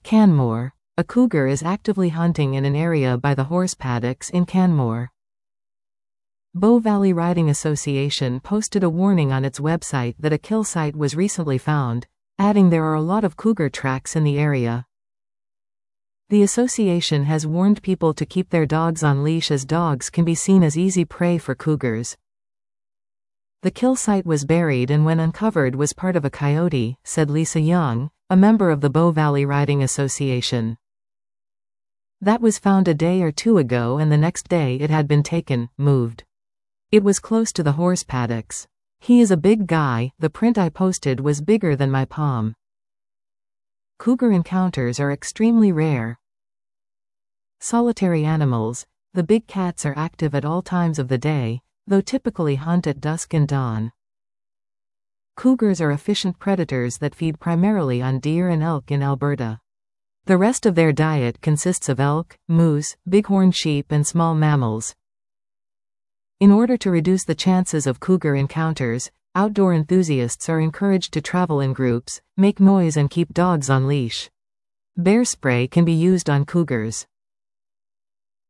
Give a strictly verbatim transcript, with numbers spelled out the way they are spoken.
Canmore. A cougar is actively hunting in an area by the horse paddocks in Canmore. Bow Valley Riding Association posted a warning on its website that a kill site was recently found, adding there are a lot of cougar tracks in the area. The association has warned people to keep their dogs on leash as dogs can be seen as easy prey for cougars. The kill site was buried and when uncovered was part of a coyote, said Lisa Young, a member of the Bow Valley Riding Association. That was found a day or two ago and the next day it had been taken, moved. It was close to the horse paddocks. He is a big guy, the print I posted was bigger than my palm. Cougar encounters are extremely rare. Solitary animals, the big cats are active at all times of the day, though typically hunt at dusk and dawn. Cougars are efficient predators that feed primarily on deer and elk in Alberta. The rest of their diet consists of elk, moose, bighorn sheep and small mammals. In order to reduce the chances of cougar encounters, outdoor enthusiasts are encouraged to travel in groups, make noise and keep dogs on leash. Bear spray can be used on cougars.